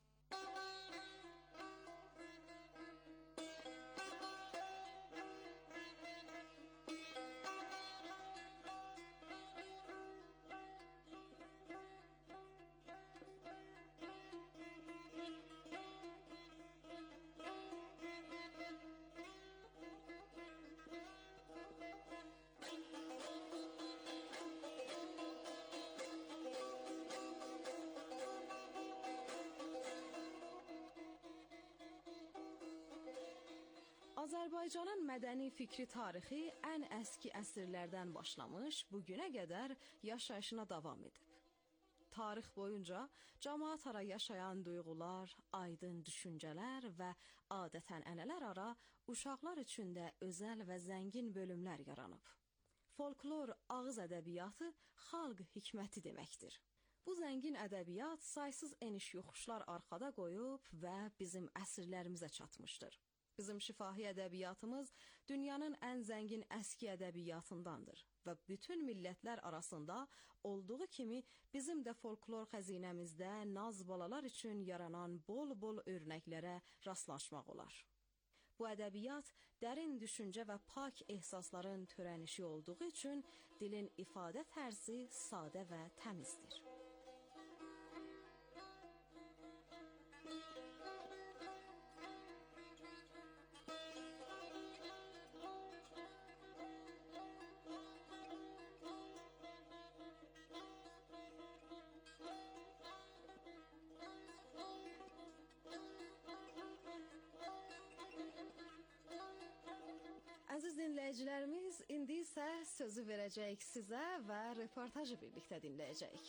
Azərbaycanın mədəni fikri tarixi ən əski əsrlərdən başlamış, bugünə qədər yaşayışına davam edib. Tarix boyunca cəmaət ara yaşayan duyğular, aydın düşüncələr və adət-ənənələr ara uşaqlar üçün də özəl və zəngin bölümlər yaranıb. Folklor ağız ədəbiyyatı xalq hikməti deməkdir. Bu zəngin ədəbiyyat saysız eniş-yoxuşlar arxada qoyub və bizim əsrlərimizə çatmışdır. Bizim şifahi ədəbiyyatımız dünyanın ən zəngin əski ədəbiyyatındandır və bütün millətlər arasında olduğu kimi bizim də folklor xəzinəmizdə naz balalar üçün yaranan bol-bol örnəklərə rastlaşmaq olar. Bu ədəbiyyat dərin düşüncə və pak ehsasların törənişi olduğu üçün dilin ifadə tərzi sadə və təmizdir. Əziz dinləyicilərimiz, indi isə sözü verəcəyik sizə və reportajı birlikdə dinləyəcəyik.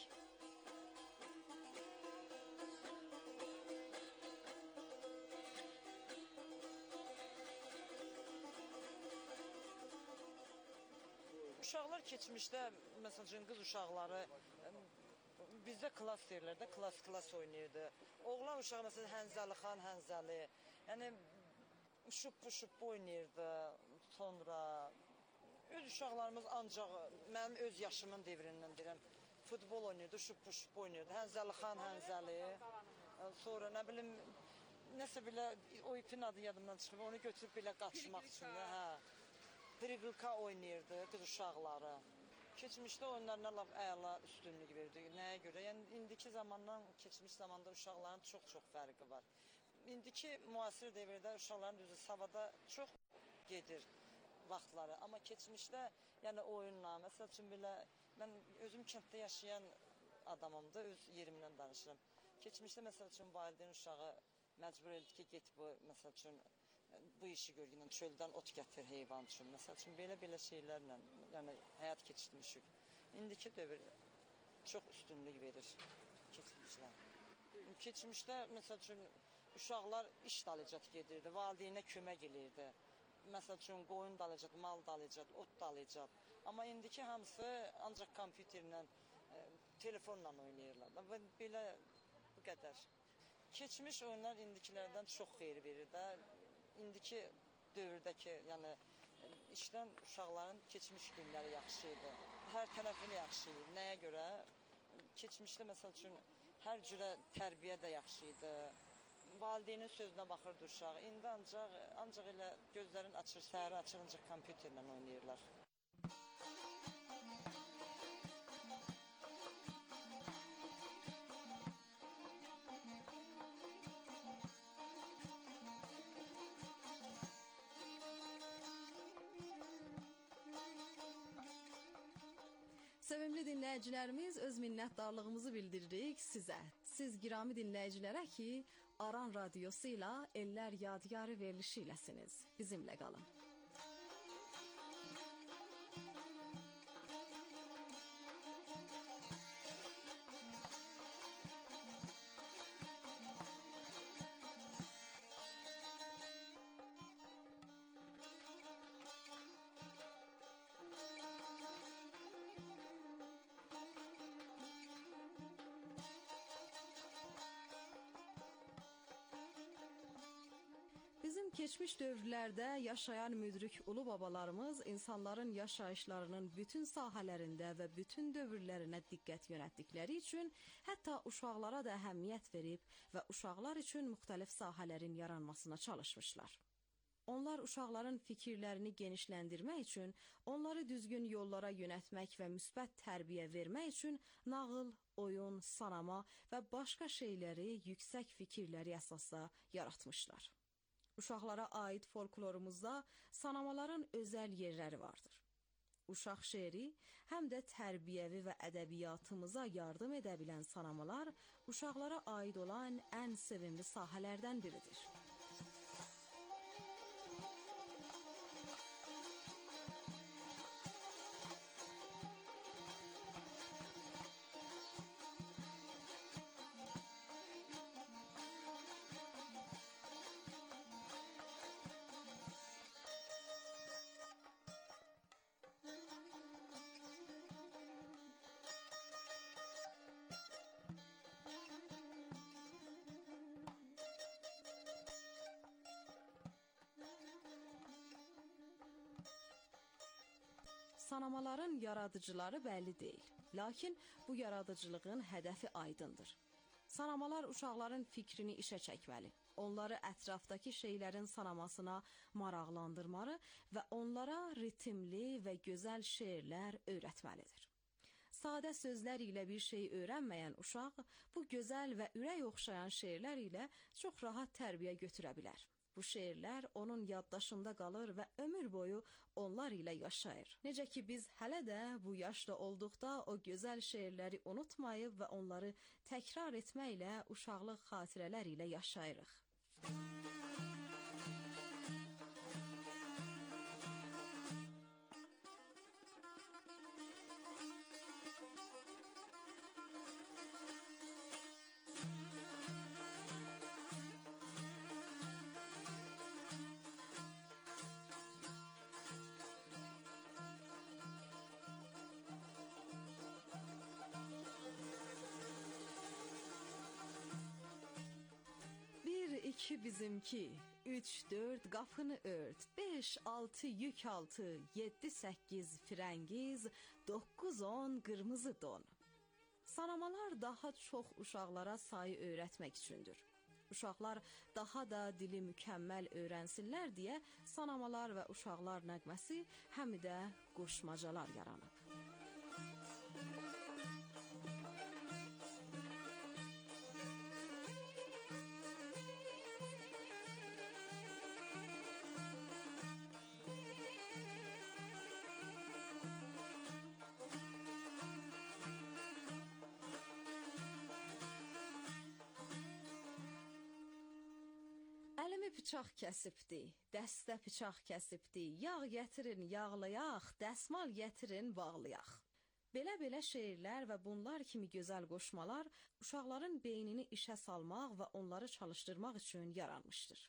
Uşaqlar keçmişdə, məsəl üçün, qız uşaqları bizdə klas deyirlər də, klas-klas oynayırdı. Oğlan uşağı, məsələn, Hənzəli xan, Hənzəli, yəni şup-şup oynayırdı. Sonra öz uşaqlarımız ancaq mənim öz yaşımın devrindən deyirəm, futbol oynayırdı, şup-şup oynayırdı. Hənzəli xan, Hənzəli. Sonra nə bilim, nəsə belə o ipin adı yadımdan çıxıb, onu götürüb belə qaçmaq üçün də, hə. Priqılka oynayırdı qız uşaqları. Keçmişdə oyunlarına laf əla üstünlük verdi. Nəyə görə? Yəni indiki zamandan keçmiş zamanda uşaqların çox-çox fərqi var. İndiki müasir devirdə uşaqların düzü savada çox gedir vaxtları. Amma keçmişdə, yəni oyunla, məsəl üçün belə, mən özüm kənddə yaşayan adamımdır, öz yerimdən danışıram. Keçmişdə, məsəl üçün, valideyn uşağı məcbur edildi ki, get bu, məsəl üçün, bu işi görgünən, çöldən ot gətir heyvan üçün, məsəl üçün, belə-belə şeylərlə, yəni həyat keçirmişik. İndiki dövr çox üstünlük verir keçmişlər. Keçmişdə, məsəl üçün, uşaqlar iş dalıcat gedirdi, valideynə kömək edirdi. Məsəl üçün, qoyun dalayacaq, mal dalayacaq, ot dalayacaq. Amma indiki hamısı ancaq kompüterlə, e, telefonla oynayırlar. Və belə bu qədər. Keçmiş oyunlar indikilərdən çox xeyir verir də. İndiki dövrdəki, yəni işdən uşaqların keçmiş günləri yaxşı idi. Hər tərəfini yaxşı idi. Nəyə görə? Keçmişdə, məsəl üçün, hər cürə tərbiyə də yaxşı idi. Valideynin sözünə baxırdı uşaq. İndi ancaq, ancaq elə gözlərini açır, səhəri açır, ancaq kompüterlə oynayırlar. Girami dinləyicilərimiz, öz minnətdarlığımızı bildiririk sizə. Siz girami dinləyicilərə ki, Aran radiosu ilə Ellər Yadigarı verilişi iləsiniz. Bizimlə qalın. Bizim keçmiş dövrlərdə yaşayan müdrik ulu babalarımız insanların yaşayışlarının bütün sahələrində və bütün dövrlərinə diqqət yönəltdikləri üçün hətta uşaqlara da əhəmiyyət verib və uşaqlar üçün müxtəlif sahələrin yaranmasına çalışmışlar. Onlar uşaqların fikirlərini genişləndirmək üçün, onları düzgün yollara yönəltmək və müsbət tərbiyə vermək üçün nağıl, oyun, sanama və başqa şeyləri yüksək fikirləri əsasda yaratmışlar. Uşaqlara aid folklorumuzda sanamaların özəl yerləri vardır. Uşaq şeiri həm də tərbiyəvi və ədəbiyyatımıza yardım edə bilən sanamalar uşaqlara aid olan ən sevimli sahələrdən biridir. Sanamaların yaradıcıları bəlli deyil. Lakin bu yaradıcılığın hədəfi aydındır. Sanamalar uşaqların fikrini işə çəkməli, onları ətrafdakı şeylərin sanamasına maraqlandırmalı və onlara ritmli və gözəl şeirlər öyrətməlidir. Sadə sözlər ilə bir şey öyrənməyən uşaq bu gözəl və ürək oxşayan şeirlər ilə çox rahat tərbiyə götürə bilər. Bu şeirlər onun yaddaşında qalır və ömür boyu onlar ilə yaşayır. Necə ki biz hələ də bu yaşda olduqda o gözəl şeirləri unutmayıb və onları təkrar etməklə uşaqlıq xatirələr ilə yaşayırıq. İki bizimki, üç dört qapını ört, beş altı yük altı, yeddi səkkiz firəngiz, doqquz on qırmızı don. Sanamalar daha çox uşaqlara sayı öyrətmək üçündür. Uşaqlar daha da dili mükəmməl öyrənsinlər deyə sanamalar və uşaqlar nəğməsi həm də qoşmacalar yaranıb. Əlimi bıçaq kəsibdi, dəstə bıçaq kəsibdi, yağ gətirin yağlayaq, dəsmal gətirin bağlayaq. Belə-belə şeirlər və bunlar kimi gözəl qoşmalar uşaqların beynini işə salmaq və onları çalışdırmaq üçün yaranmışdır.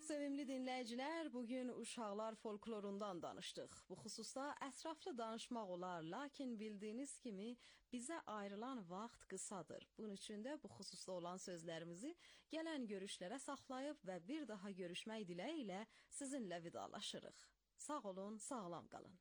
Sevimli dinləyicilər, bugün uşaqlar folklorundan danışdıq. Bu xüsusda ətraflı danışmaq olar, lakin bildiyiniz kimi bizə ayrılan vaxt qısadır. Bunun üçün də bu xüsusda olan sözlərimizi gələn görüşlərə saxlayıb və bir daha görüşmək diləyi ilə sizinlə vidalaşırıq. Sağ olun, sağlam qalın.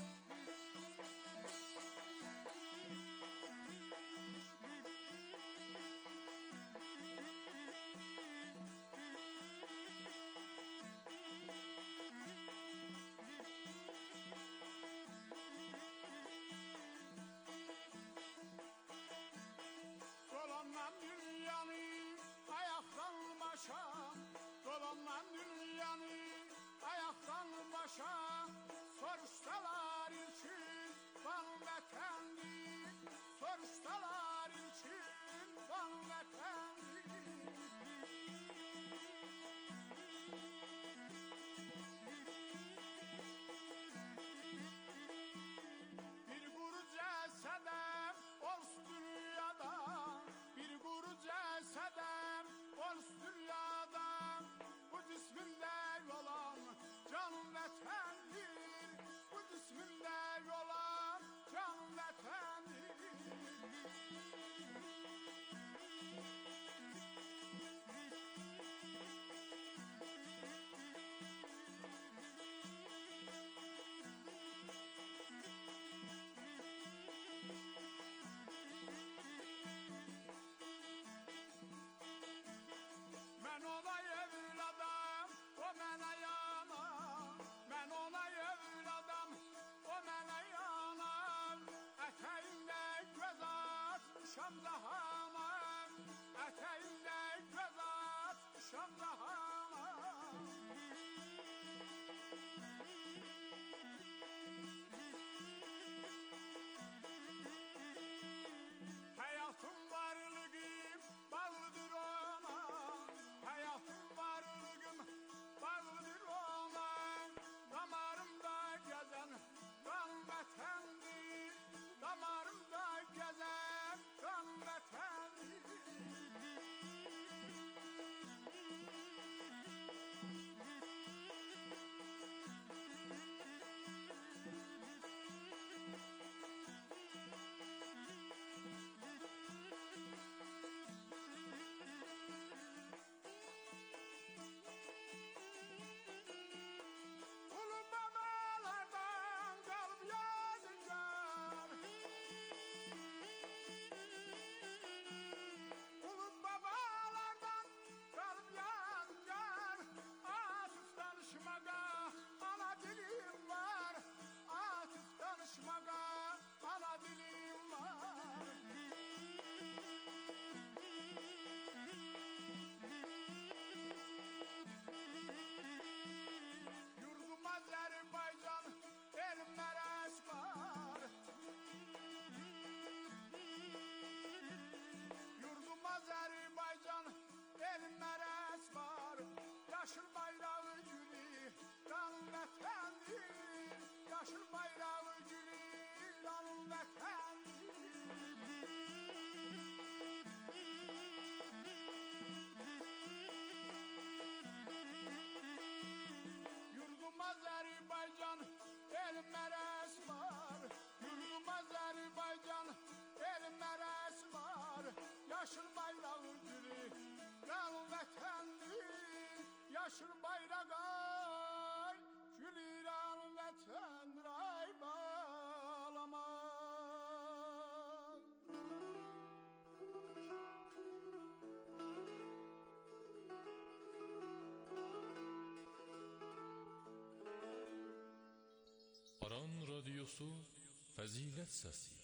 Dolanmam dünyanı ayaktan başa, dolanmam dünyanı ayaktan başa. Soruşsalar için van vətəndi, soruşsalar için van vətəndi. Bir quru cəsədəm olsun dünyada, bir quru cəsədəm olsun dünyada. Bu cismində olan canım vətəndir, bu cismində olan canım vətəndir. Mən ona evladım, o mənə yana. Mən ona evladım, o mənə yana. Ətəyində göz atmışam cahana, ətəyində göz atmışam cahana. Həyatım varlığım bağlıdır ona, həyatım varlığım bağlıdır ona. Damarımda gəzən qan vətəndir, damarımda gəzən qan vətəndir. Ulu babalardan qalıb yadigar, ulu babalardan qalıb yadigar. Atıf danışmağa ana dilim var, atıf danışmağa ana dilim var. Yurdum Azərbaycan, elim mərəz var. Yurdum Azərbaycan, elim mərəz var. Yaşıl bayrağı gülü, qan vətəndir. Yaşıl bayrağı gülü, qan vətəndir. Yurdum Azərbaycan, elim mərəz var. Yurdum Azərbaycan, elim mərəz var. Yaşıl bayrağı gülü, qan vətəndir. Yaşıl bayraq ay, gülü qan vətəndir. Ay bağlamaz. Aran Radyosu Fəzilət Səsi.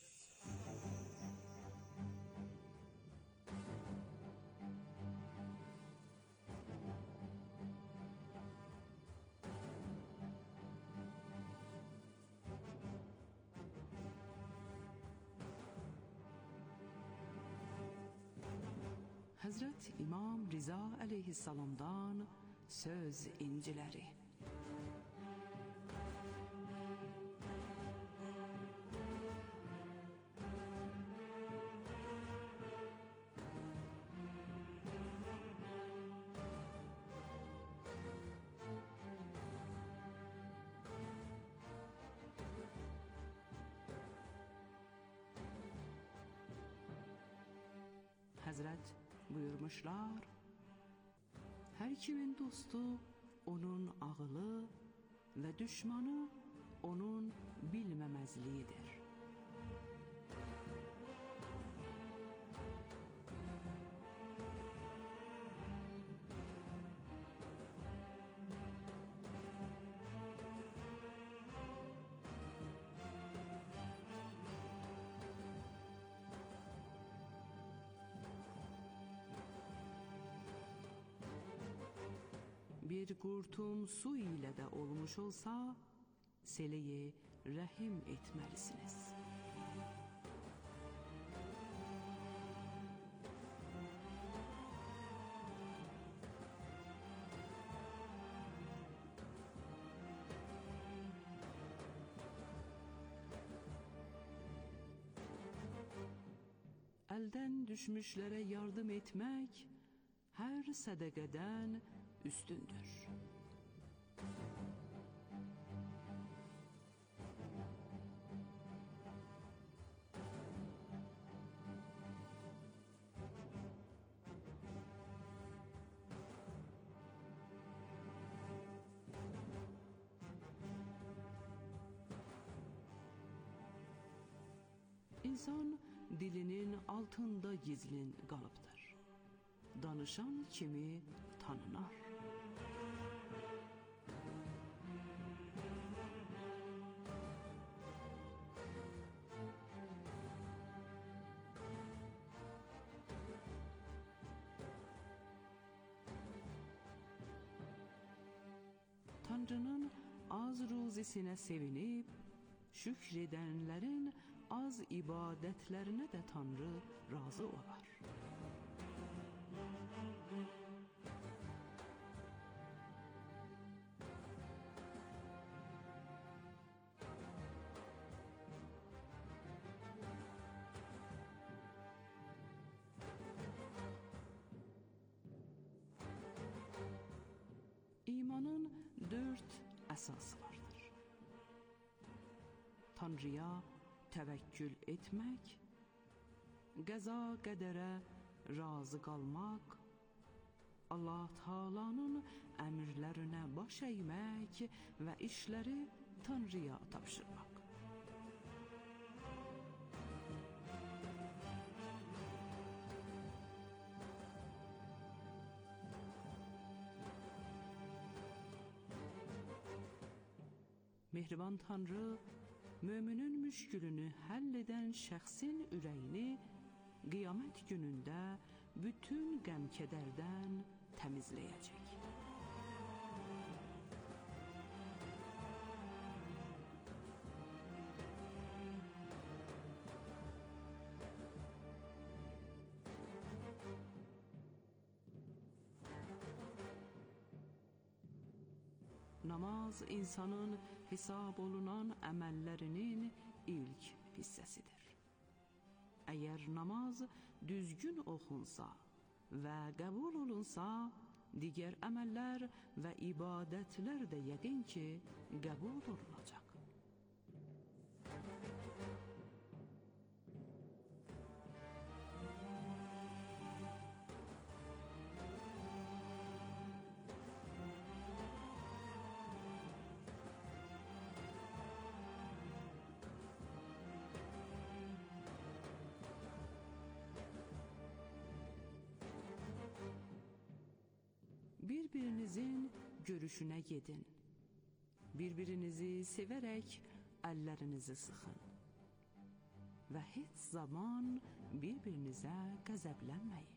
Həzrət İmam Riza əleyhissalamdan söz inciləri. Həzrət buyurmuşlar: Hər kimin dostu onun ağılı və düşmanı onun bilməməzliyidir. Bir qurtum su ilə də olmuş olsa, seleyi rəhim etməlisiniz. Əldən düşmüşlərə yardım etmək hər sədəqədən üstündür. İnsan dilinin altında gizlin qalıbdır. Danışan kimi tanınar. Tanrının az ruzisinə sevinib, şükredənlərin az ibadətlərinə də Tanrı razı olar. İmanın dörd əsası vardır. Tanrıya təvəkkül etmək, qəza qədərə razı qalmaq, Allah Taala'nın əmrlərinə baş əymək və işləri Tanrıya tapşırmaq. Mehriban Tanrı, müminin müşkülünü həll edən şəxsin ürəyini qiyamət günündə bütün qəm-kədərdən təmizləyəcək. Namaz insanın hesab olunan əməllərinin ilk hissəsidir. Əgər namaz düzgün oxunsa və qəbul olunsa, digər əməllər və ibadətlər də yəqin ki, qəbul olunacaq. Bir-birinizin görüşünə gedin. Bir-birinizi sevərək əllərinizi sıxın. Və heç zaman bir-birinizə qəzəblənməyin.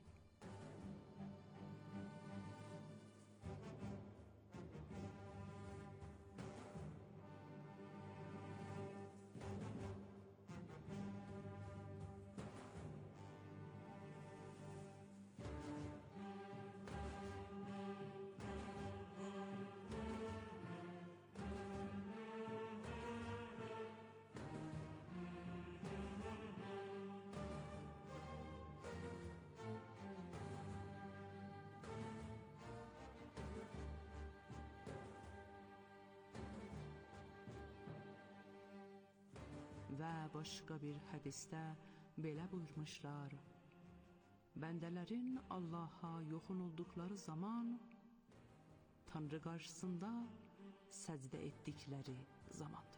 Və başqa bir hədisdə belə buyurmuşlar: Bəndələrin Allaha yoxunulduqları zaman Tanrı qarşısında səcdə etdikləri zamandır.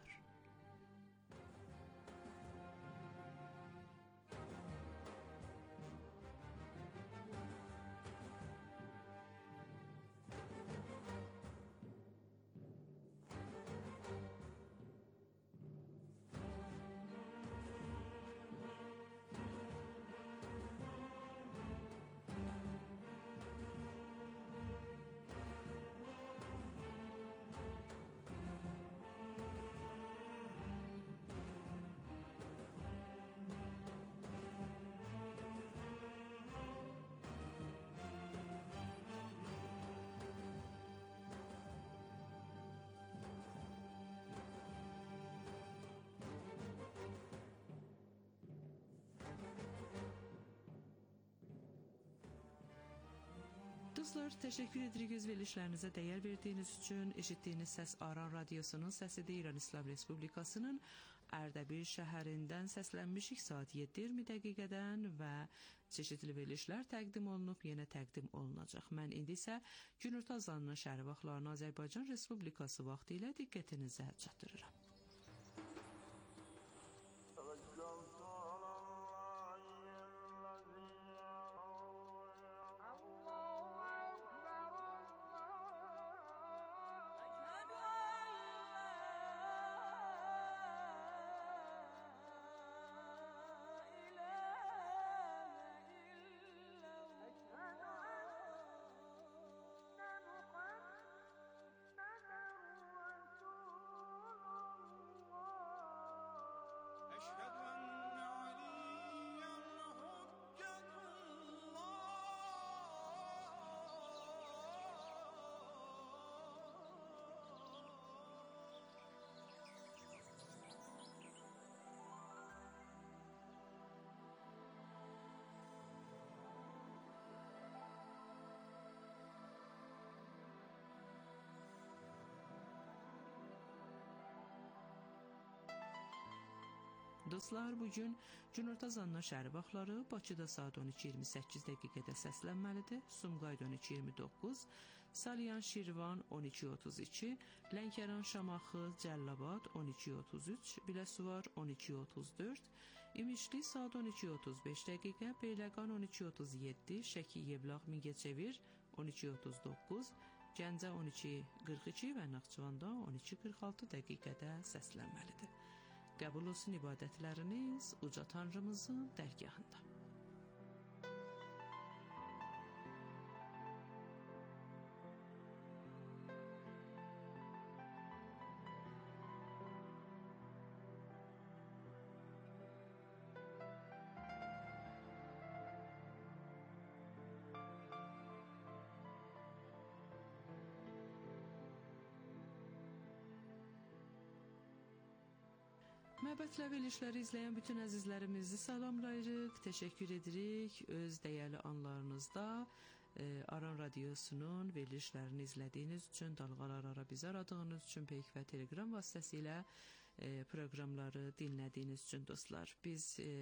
Dostlar, təşəkkür edirik öz verilişlərinizə dəyər verdiyiniz üçün. Eşitdiyiniz səs Aran Radiosunun səsidir. İran İslam Respublikasının Ərdəbil şəhərindən səslənmişik saat yeddi iyirmi dəqiqədən və çeşitli verilişlər təqdim olunub, yenə təqdim olunacaq. Mən indi isə günorta azanının şəhəri vaxtlarını Azərbaycan Respublikası vaxtı ilə diqqətinizə çatdırıram. Dostlar, bugün günorta azanına şəhəri vaxtları Bakıda saat on iki iyirmi səkkiz dəqiqədə səslənməlidir. Sumqayıt on iki iyirmi doqquz, Salyan Şirvan on iki otuz iki, Lənkəran Şamaxı Cəllabad on iki otuz üç, Biləsuvar on iki otuz dörd, İmişli saat on iki otuz beş dəqiqə, Beyləqan on iki otuz yeddi, Şəki Yevlax Mingəçevir on iki otuz doqquz, Gəncə on iki qırx iki və Naxçıvanda on iki qırx altı dəqiqədə səslənməlidir. Qəbul olsun ibadətləriniz uca Tanrımızın dərgahında. Məbədlə verilişləri izləyən bütün əzizlərimizi salamlayırıq, təşəkkür edirik. Öz dəyərli anlarınızda e, Aran Radiosunun verilişlərini izlədiyiniz üçün, dalğalar ara bizi aradığınız üçün, Peyk və Telegram vasitəsilə e, proqramları dinlədiyiniz üçün dostlar. Biz e,